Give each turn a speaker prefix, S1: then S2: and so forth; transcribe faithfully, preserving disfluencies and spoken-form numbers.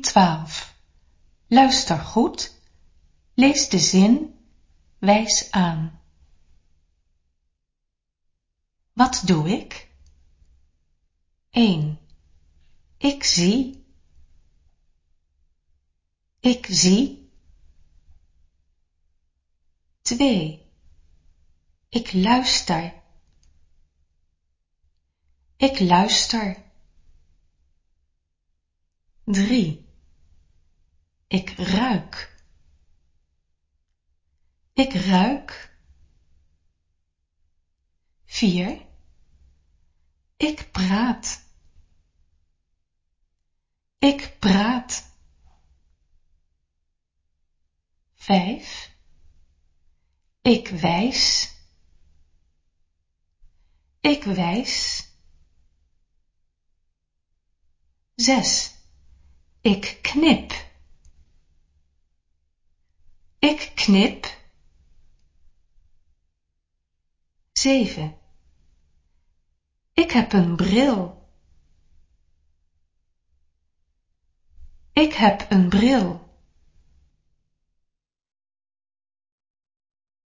S1: twaalf. Luister goed. Lees de zin. Wijs aan. Wat doe ik? één. Ik zie. Ik zie. twee. Ik luister. Ik luister. drie. Ik ruik. Ik ruik. vier. Ik praat. Ik praat. vijf. Ik wijs. Ik wijs. zes. Ik knip. Ik knip. zeven. Ik heb een bril. Ik heb een bril.